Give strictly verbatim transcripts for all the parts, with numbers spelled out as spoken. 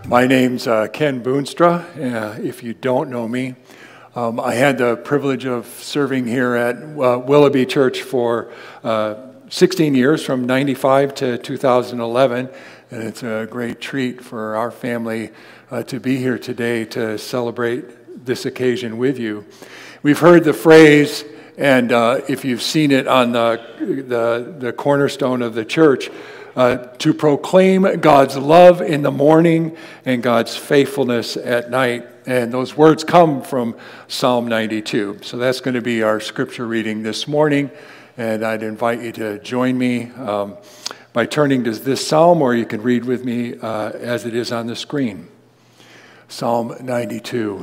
My name's uh, Ken Boonstra. Uh, if you don't know me, um, I had the privilege of serving here at uh, Willoughby Church for uh, sixteen years, from ninety-five to two thousand eleven, and it's a great treat for our family uh, to be here today to celebrate this occasion with you. We've heard the phrase, and uh, if you've seen it on the, the, the cornerstone of the church, Uh, to proclaim God's love in the morning and God's faithfulness at night. And those words come from Psalm ninety-two. So that's going to be our scripture reading this morning. And I'd invite you to join me um, by turning to this psalm, or you can read with me uh, as it is on the screen. Psalm ninety-two.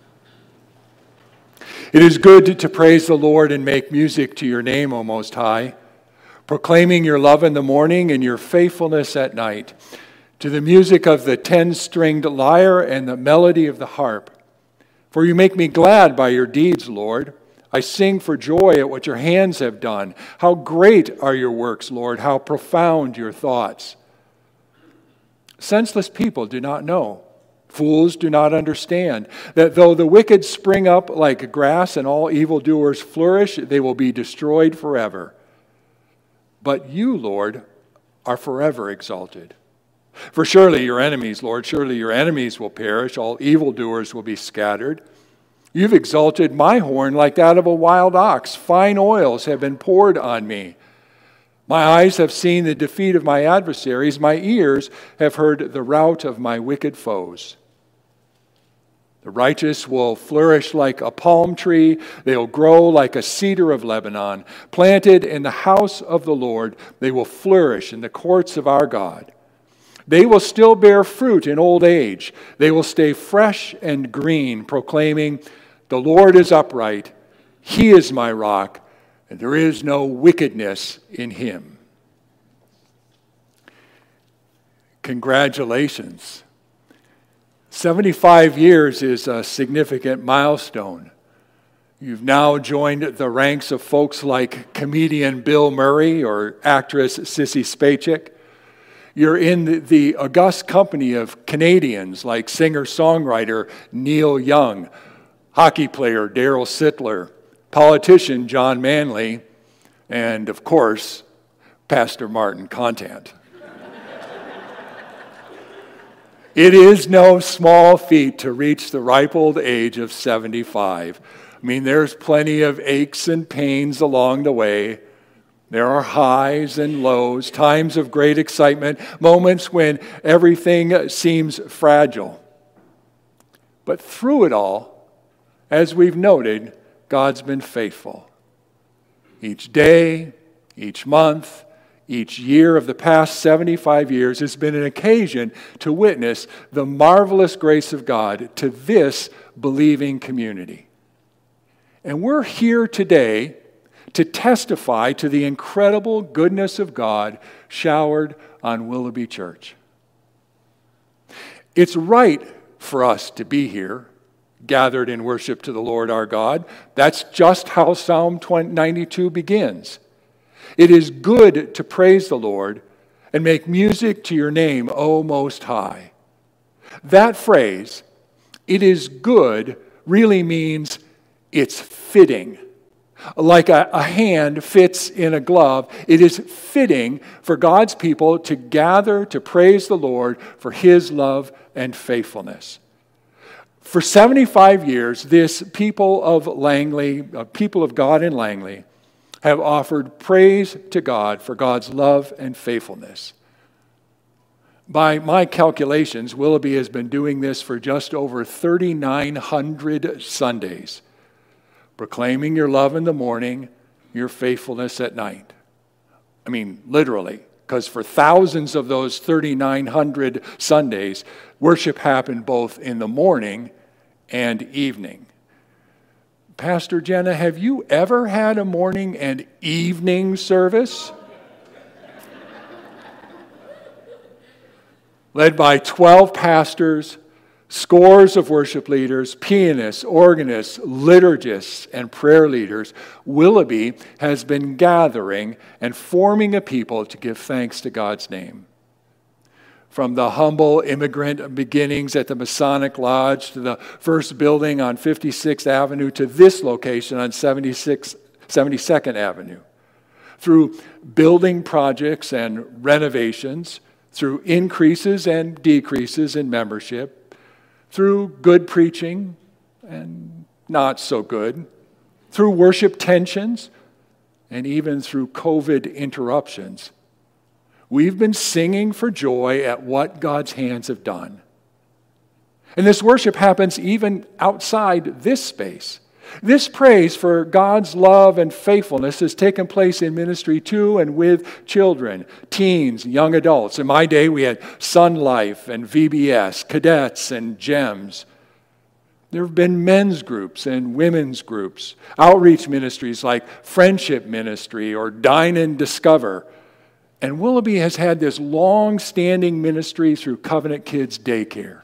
It is good to praise the Lord and make music to your name, O Most High, proclaiming your love in the morning and your faithfulness at night, to the music of the ten-stringed lyre and the melody of the harp. For you make me glad by your deeds, Lord. I sing for joy at what your hands have done. How great are your works, Lord, how profound your thoughts. Senseless people do not know. Fools do not understand that though the wicked spring up like grass and all evildoers flourish, they will be destroyed forever. But you, Lord, are forever exalted. For surely your enemies, Lord, surely your enemies will perish. All evildoers will be scattered. You've exalted my horn like that of a wild ox. Fine oils have been poured on me. My eyes have seen the defeat of my adversaries. My ears have heard the rout of my wicked foes. The righteous will flourish like a palm tree. They'll grow like a cedar of Lebanon. Planted in the house of the Lord, they will flourish in the courts of our God. They will still bear fruit in old age. They will stay fresh and green, proclaiming, "The Lord is upright. He is my rock, and there is no wickedness in him." Congratulations. seventy-five years is a significant milestone. You've now joined the ranks of folks like comedian Bill Murray or actress Sissy Spacek. You're in the, the august company of Canadians like singer-songwriter Neil Young, hockey player Darryl Sittler, politician John Manley, and, of course, Pastor Martin Contant. It is no small feat to reach the ripe old age of seventy-five. I mean, there's plenty of aches and pains along the way. There are highs and lows, times of great excitement, moments when everything seems fragile. But through it all, as we've noted, God's been faithful. Each day, each month, each year of the past seventy-five years has been an occasion to witness the marvelous grace of God to this believing community. And we're here today to testify to the incredible goodness of God showered on Willoughby Church. It's right for us to be here, gathered in worship to the Lord our God. That's just how Psalm ninety-two begins. It is good to praise the Lord and make music to your name, O Most High. That phrase, "it is good," really means it's fitting. Like a, a hand fits in a glove, it is fitting for God's people to gather to praise the Lord for his love and faithfulness. For seventy-five years, this people of Langley, uh, people of God in Langley, have offered praise to God for God's love and faithfulness. By my calculations, Willoughby has been doing this for just over thirty-nine hundred Sundays, proclaiming your love in the morning, your faithfulness at night. I mean, literally, because for thousands of those thirty-nine hundred Sundays, worship happened both in the morning and evening. Pastor Jenna, have you ever had a morning and evening service? Led by twelve pastors, scores of worship leaders, pianists, organists, liturgists, and prayer leaders, Willoughby has been gathering and forming a people to give thanks to God's name. From the humble immigrant beginnings at the Masonic Lodge to the first building on fifty-sixth Avenue to this location on seventy-second Avenue. Through building projects and renovations, through increases and decreases in membership, through good preaching and not so good, through worship tensions, and even through COVID interruptions, we've been singing for joy at what God's hands have done. And this worship happens even outside this space. This praise for God's love and faithfulness has taken place in ministry to and with children, teens, young adults. In my day, we had Sun Life and V B S, cadets and GEMS. There have been men's groups and women's groups, outreach ministries like Friendship Ministry or Dine and Discover. And Willoughby has had this long-standing ministry through Covenant Kids Daycare.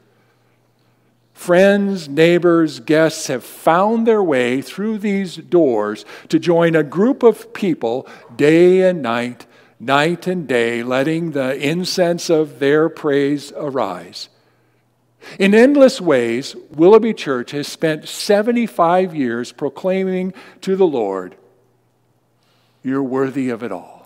Friends, neighbors, guests have found their way through these doors to join a group of people day and night, night and day, letting the incense of their praise arise. In endless ways, Willoughby Church has spent seventy-five years proclaiming to the Lord, "You're worthy of it all."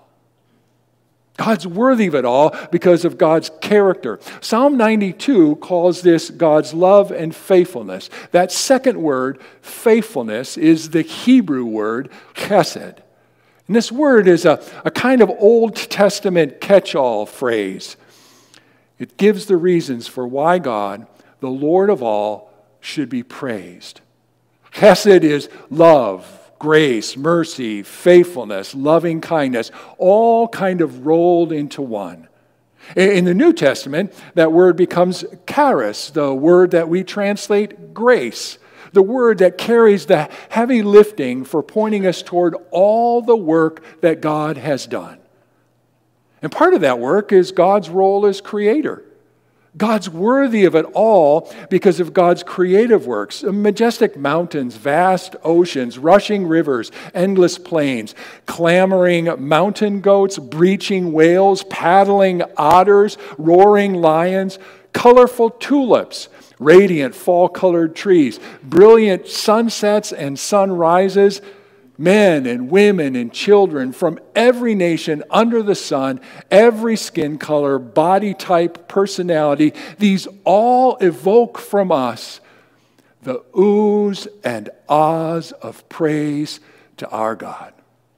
God's worthy of it all because of God's character. Psalm ninety-two calls this God's love and faithfulness. That second word, faithfulness, is the Hebrew word chesed. And this word is a, a kind of Old Testament catch-all phrase. It gives the reasons for why God, the Lord of all, should be praised. Chesed is love, grace, mercy, faithfulness, loving kindness, all kind of rolled into one. In the New Testament, that word becomes charis, the word that we translate grace, the word that carries the heavy lifting for pointing us toward all the work that God has done. And part of that work is God's role as creator. God's worthy of it all because of God's creative works. Majestic mountains, vast oceans, rushing rivers, endless plains, clamoring mountain goats, breaching whales, paddling otters, roaring lions, colorful tulips, radiant fall-colored trees, brilliant sunsets and sunrises, men and women and children from every nation under the sun, every skin color, body type, personality, these all evoke from us the oohs and ahs of praise to our God.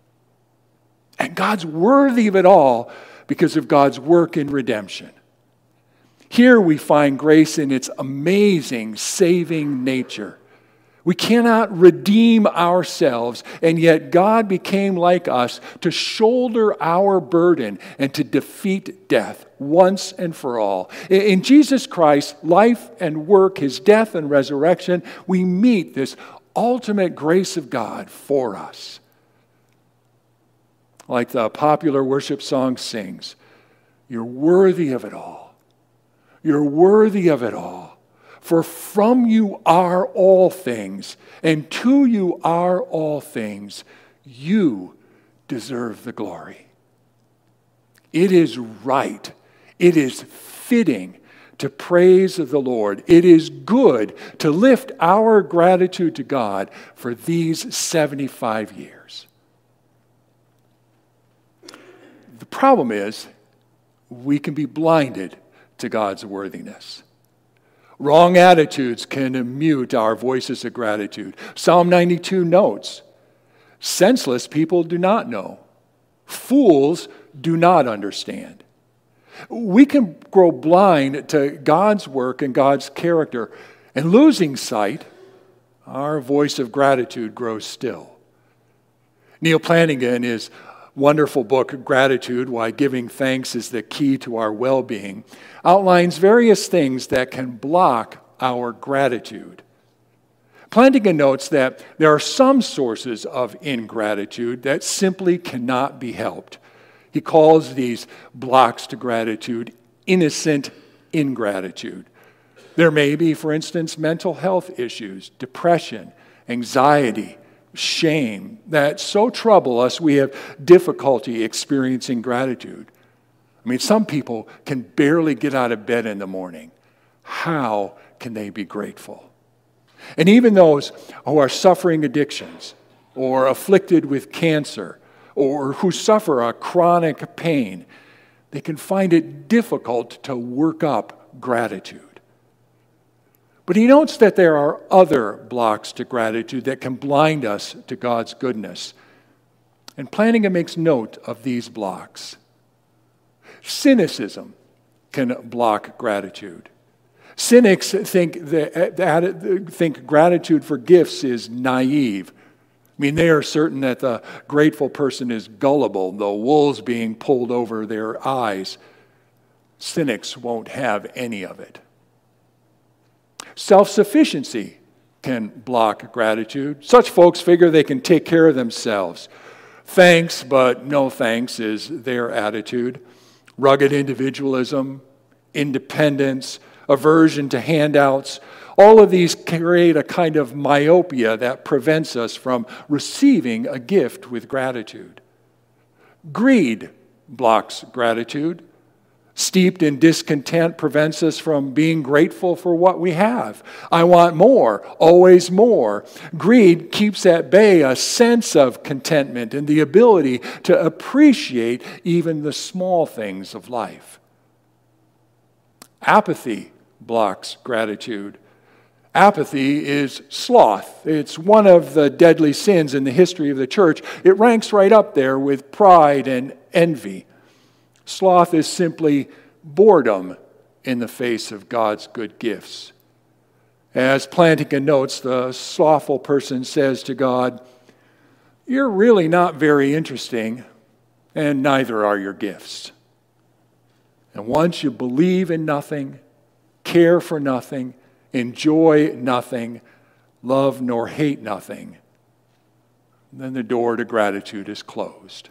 And God's worthy of it all because of God's work in redemption. Here we find grace in its amazing saving nature. We cannot redeem ourselves, and yet God became like us to shoulder our burden and to defeat death once and for all. In Jesus Christ's life and work, his death and resurrection, we meet this ultimate grace of God for us. Like the popular worship song sings, "You're worthy of it all. You're worthy of it all. For from you are all things, and to you are all things. You deserve the glory." It is right. It is fitting to praise the Lord. It is good to lift our gratitude to God for these seventy-five years. The problem is, we can be blinded to God's worthiness. Wrong attitudes can mute our voices of gratitude. Psalm ninety-two notes, senseless people do not know. Fools do not understand. We can grow blind to God's work and God's character, and losing sight, our voice of gratitude grows still. Neil Plantinga, in his wonderful book, Gratitude, Why Giving Thanks is the Key to Our Well-Being, outlines various things that can block our gratitude. Plantinga notes that there are some sources of ingratitude that simply cannot be helped. He calls these blocks to gratitude innocent ingratitude. There may be, for instance, mental health issues, depression, anxiety, shame that so trouble us we have difficulty experiencing gratitude. I mean, some people can barely get out of bed in the morning. How can they be grateful? And even those who are suffering addictions or afflicted with cancer or who suffer a chronic pain, they can find it difficult to work up gratitude. But he notes that there are other blocks to gratitude that can blind us to God's goodness. And Plantinga makes note of these blocks. Cynicism can block gratitude. Cynics think that, think gratitude for gifts is naive. I mean, they are certain that the grateful person is gullible, the wool's being pulled over their eyes. Cynics won't have any of it. Self-sufficiency can block gratitude. Such folks figure they can take care of themselves. Thanks, but no thanks is their attitude. Rugged individualism, independence, aversion to handouts, all of these create a kind of myopia that prevents us from receiving a gift with gratitude. Greed blocks gratitude. Steeped in discontent prevents us from being grateful for what we have. I want more, always more. Greed keeps at bay a sense of contentment and the ability to appreciate even the small things of life. Apathy blocks gratitude. Apathy is sloth. It's one of the deadly sins in the history of the church. It ranks right up there with pride and envy. Sloth is simply boredom in the face of God's good gifts. As Plantinga notes, the slothful person says to God, "You're really not very interesting, and neither are your gifts." And once you believe in nothing, care for nothing, enjoy nothing, love nor hate nothing, then the door to gratitude is closed.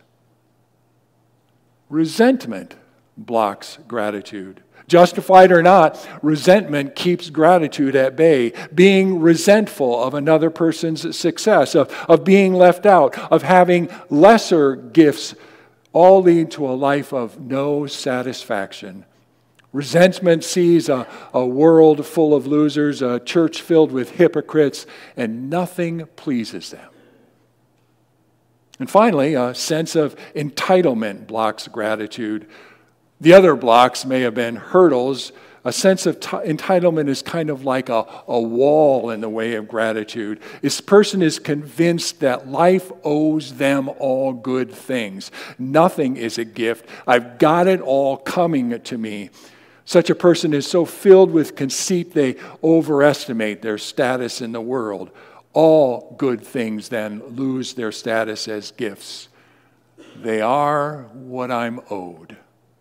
Resentment blocks gratitude. Justified or not, resentment keeps gratitude at bay. Being resentful of another person's success, of, of being left out, of having lesser gifts, all lead to a life of no satisfaction. Resentment sees a, a world full of losers, a church filled with hypocrites, and nothing pleases them. And finally, a sense of entitlement blocks gratitude. The other blocks may have been hurdles. A sense of t- entitlement is kind of like a, a wall in the way of gratitude. This person is convinced that life owes them all good things. Nothing is a gift. I've got it all coming to me. Such a person is so filled with conceit they overestimate their status in the world. All good things then lose their status as gifts. They are what I'm owed.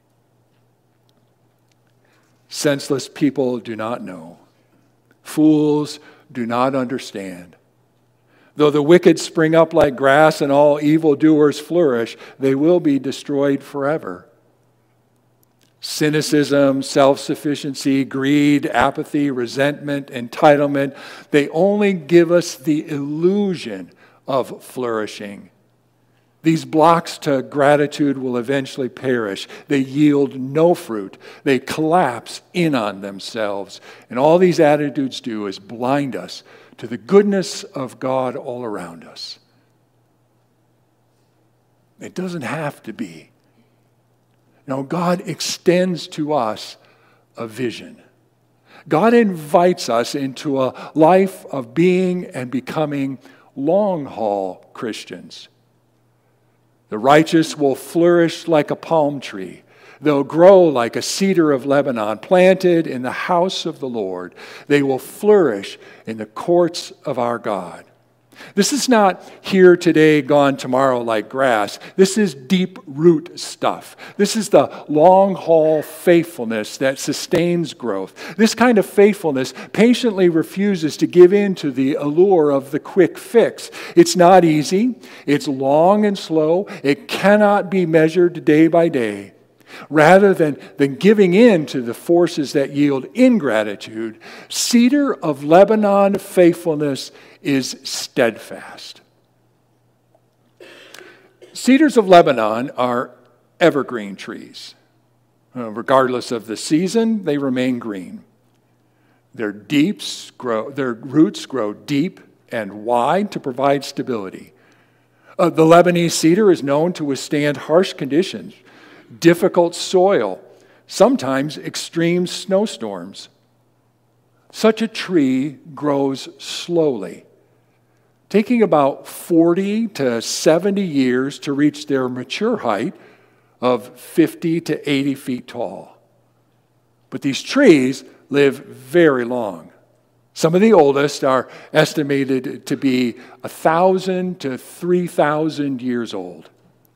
Senseless people do not know. Fools do not understand. Though the wicked spring up like grass and all evildoers flourish, they will be destroyed forever. Cynicism, self-sufficiency, greed, apathy, resentment, entitlement, they only give us the illusion of flourishing. These blocks to gratitude will eventually perish. They yield no fruit. They collapse in on themselves. And all these attitudes do is blind us to the goodness of God all around us. It doesn't have to be. No, God extends to us a vision. God invites us into a life of being and becoming long-haul Christians. The righteous will flourish like a palm tree. They'll grow like a cedar of Lebanon, planted in the house of the Lord. They will flourish in the courts of our God. This is not here today, gone tomorrow like grass. This is deep root stuff. This is the long haul faithfulness that sustains growth. This kind of faithfulness patiently refuses to give in to the allure of the quick fix. It's not easy. It's long and slow. It cannot be measured day by day. Rather than, than giving in to the forces that yield ingratitude, cedar of Lebanon faithfulness is steadfast. Cedars of Lebanon are evergreen trees. Uh, regardless of the season, they remain green. Their deeps grow, their roots grow deep and wide to provide stability. Uh, the Lebanese cedar is known to withstand harsh conditions, difficult soil, sometimes extreme snowstorms. Such a tree grows slowly, taking about forty to seventy years to reach their mature height of fifty to eighty feet tall. But these trees live very long. Some of the oldest are estimated to be one thousand to three thousand years old.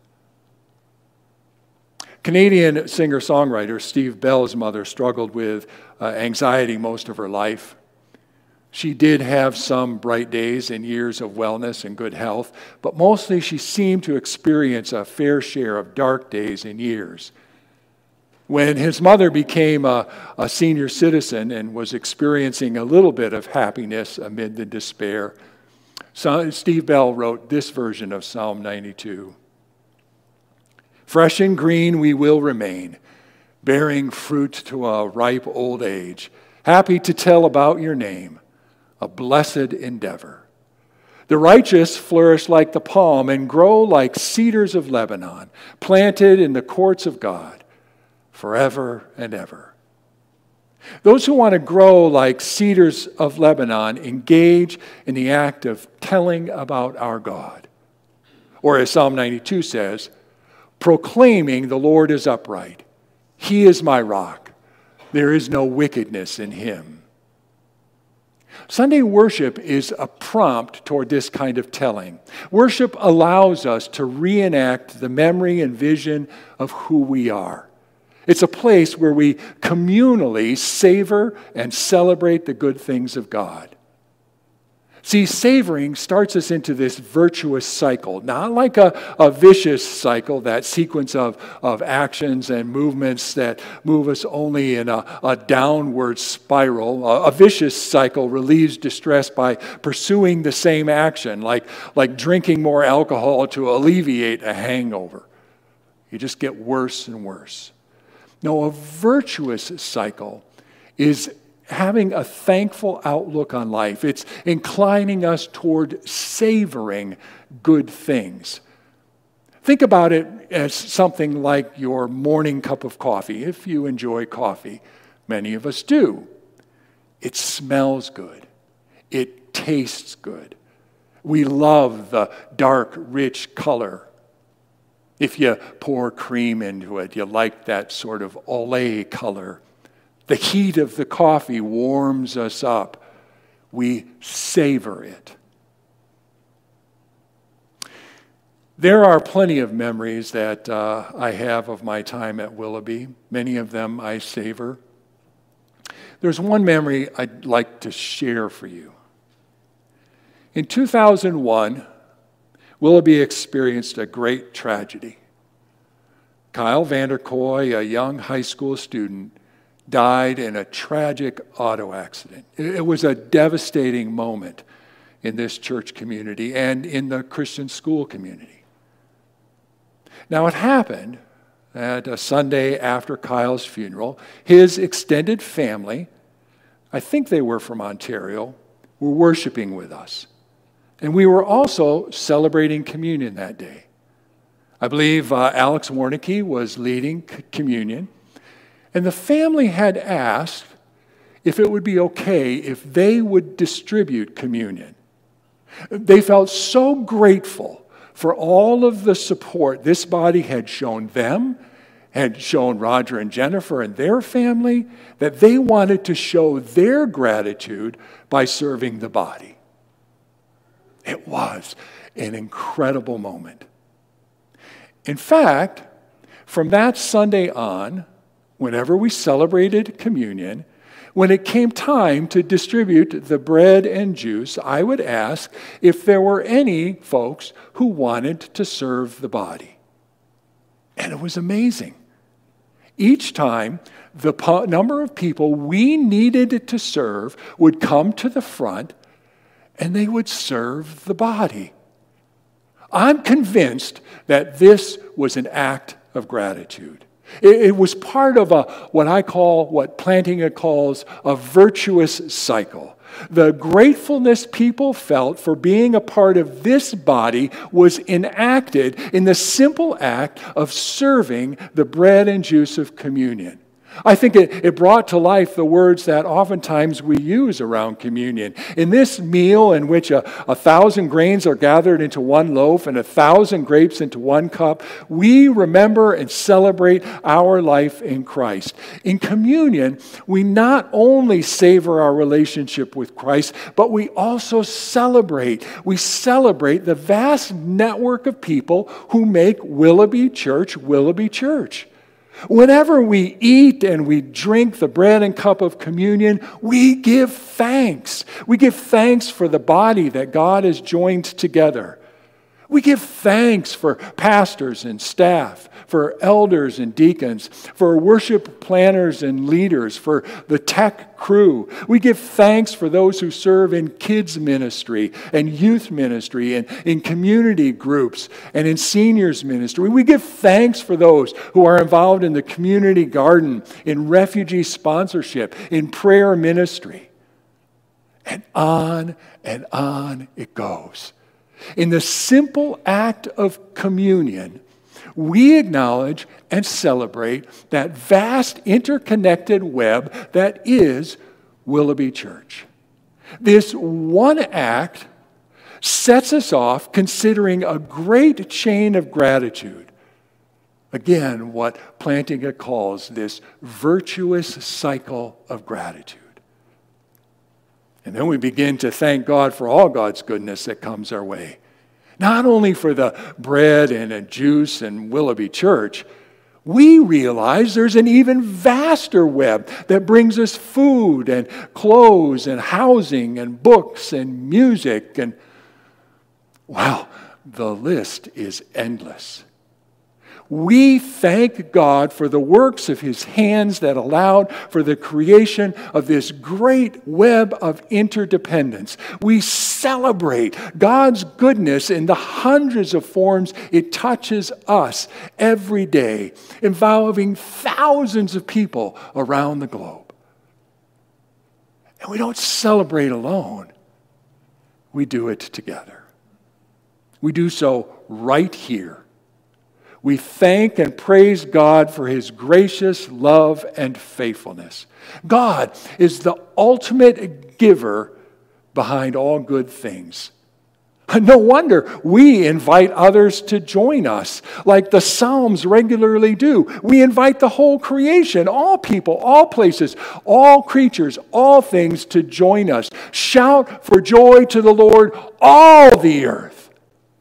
Canadian singer-songwriter Steve Bell's mother struggled with uh, anxiety most of her life. She did have some bright days and years of wellness and good health, but mostly she seemed to experience a fair share of dark days and years. When his mother became a, a senior citizen and was experiencing a little bit of happiness amid the despair, so Steve Bell wrote this version of Psalm ninety-two. Fresh and green we will remain, bearing fruit to a ripe old age, happy to tell about your name, a blessed endeavor. The righteous flourish like the palm and grow like cedars of Lebanon, planted in the courts of God, forever and ever. Those who want to grow like cedars of Lebanon engage in the act of telling about our God. Or as Psalm ninety-two says, proclaiming the Lord is upright. He is my rock. There is no wickedness in him. Sunday worship is a prompt toward this kind of telling. Worship allows us to reenact the memory and vision of who we are. It's a place where we communally savor and celebrate the good things of God. See, savoring starts us into this virtuous cycle, not like a, a vicious cycle, that sequence of, of actions and movements that move us only in a, a downward spiral. A, a vicious cycle relieves distress by pursuing the same action, like, like drinking more alcohol to alleviate a hangover. You just get worse and worse. No, a virtuous cycle is having a thankful outlook on life. It's inclining us toward savoring good things. Think about it as something like your morning cup of coffee, if you enjoy coffee. Many of us do. It smells good. It tastes good. We love the dark, rich color. If you pour cream into it, you like that sort of olé color. The heat of the coffee warms us up. We savor it. There are plenty of memories that uh, I have of my time at Willoughby. Many of them I savor. There's one memory I'd like to share for you. In two thousand one, Willoughby experienced a great tragedy. Kyle Vanderkoy, a young high school student, died in a tragic auto accident. It was a devastating moment in this church community and in the Christian school community. Now, it happened at a Sunday after Kyle's funeral. His extended family, I think they were from Ontario, were worshiping with us. And we were also celebrating communion that day. I believe uh, Alex Warnicki was leading c- communion. And the family had asked if it would be okay if they would distribute communion. They felt so grateful for all of the support this body had shown them, had shown Roger and Jennifer and their family, that they wanted to show their gratitude by serving the body. It was an incredible moment. In fact, from that Sunday on, whenever we celebrated communion, when it came time to distribute the bread and juice, I would ask if there were any folks who wanted to serve the body. And it was amazing. Each time, the po- number of people we needed to serve would come to the front and they would serve the body. I'm convinced that this was an act of gratitude. It, it was part of a what I call, what Plantinga calls, a virtuous cycle. The gratefulness people felt for being a part of this body was enacted in the simple act of serving the bread and juice of communion. I think it, it brought to life the words that oftentimes we use around communion. In this meal in which a, a thousand grains are gathered into one loaf and a thousand grapes into one cup, we remember and celebrate our life in Christ. In communion, we not only savor our relationship with Christ, but we also celebrate. We celebrate the vast network of people who make Willoughby Church Willoughby Church. Whenever we eat and we drink the bread and cup of communion, we give thanks. We give thanks for the body that God has joined together. We give thanks for pastors and staff, for elders and deacons, for worship planners and leaders, for the tech crew. We give thanks for those who serve in kids ministry and youth ministry and in community groups and in seniors ministry. We give thanks for those who are involved in the community garden, in refugee sponsorship, in prayer ministry. And on and on it goes. In the simple act of communion, we acknowledge and celebrate that vast interconnected web that is Willoughby Church. This one act sets us off considering a great chain of gratitude. Again, what Plantinga calls this virtuous cycle of gratitude. And then we begin to thank God for all God's goodness that comes our way. Not only for the bread and juice and Willoughby Church, we realize there's an even vaster web that brings us food and clothes and housing and books and music. And, well, the list is endless. We thank God for the works of His hands that allowed for the creation of this great web of interdependence. We celebrate God's goodness in the hundreds of forms it touches us every day, involving thousands of people around the globe. And we don't celebrate alone. We do it together. We do so right here. We thank and praise God for His gracious love and faithfulness. God is the ultimate giver behind all good things. No wonder we invite others to join us, like the Psalms regularly do. We invite the whole creation, all people, all places, all creatures, all things to join us. Shout for joy to the Lord, all the earth.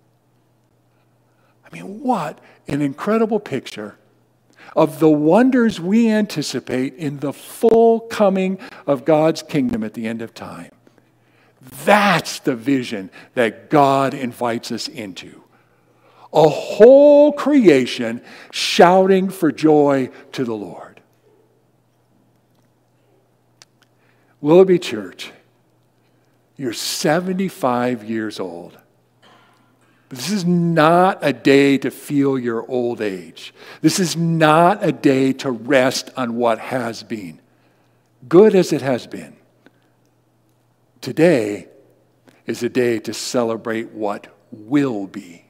I mean, what an incredible picture of the wonders we anticipate in the full coming of God's kingdom at the end of time. That's the vision that God invites us into. A whole creation shouting for joy to the Lord. Willoughby Church, you're seventy-five years old. This is not a day to feel your old age. This is not a day to rest on what has been, good as it has been. Today is a day to celebrate what will be.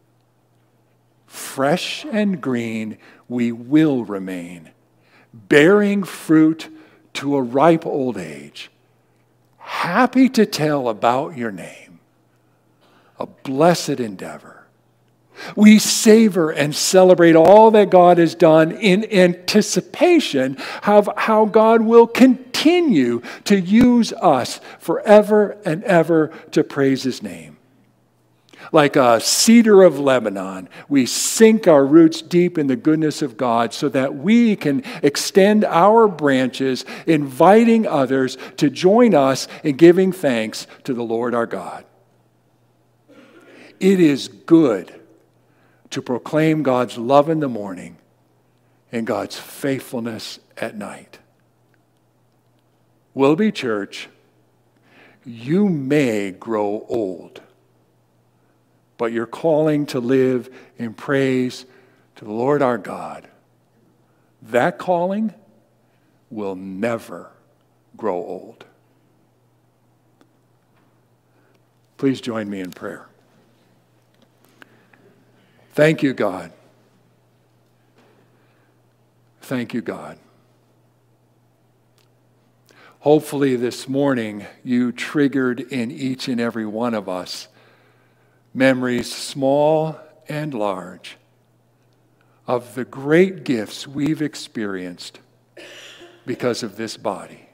Fresh and green, we will remain, bearing fruit to a ripe old age, happy to tell about your name. A blessed endeavor. We savor and celebrate all that God has done in anticipation of how God will continue to use us forever and ever to praise His name. Like a cedar of Lebanon, we sink our roots deep in the goodness of God so that we can extend our branches, inviting others to join us in giving thanks to the Lord our God. It is good to proclaim God's love in the morning and God's faithfulness at night. Willoughby Church, you may grow old, but your calling to live in praise to the Lord our God that calling will never grow old. Please join me in prayer. Thank you, God. Thank you, God. Hopefully this morning you triggered in each and every one of us memories small and large of the great gifts we've experienced because of this body.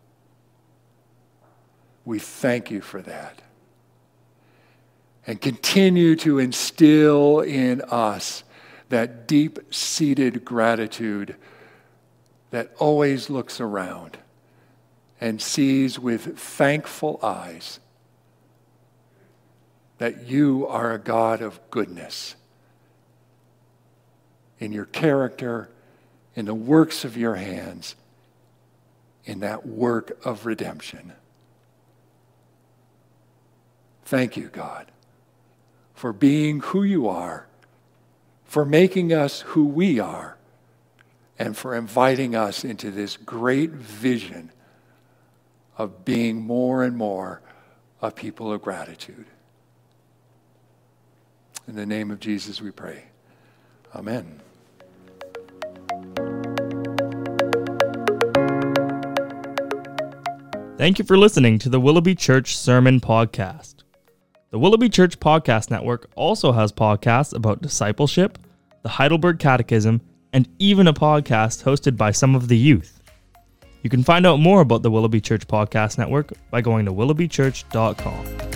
We thank you for that. And continue to instill in us that deep-seated gratitude that always looks around and sees with thankful eyes that you are a God of goodness in your character, in the works of your hands, in that work of redemption. Thank you, God, for being who you are, for making us who we are, and for inviting us into this great vision of being more and more a people of gratitude. In the name of Jesus we pray. Amen. Thank you for listening to the Willoughby Church Sermon Podcast. The Willoughby Church Podcast Network also has podcasts about discipleship, the Heidelberg Catechism, and even a podcast hosted by some of the youth. You can find out more about the Willoughby Church Podcast Network by going to willoughby church dot com.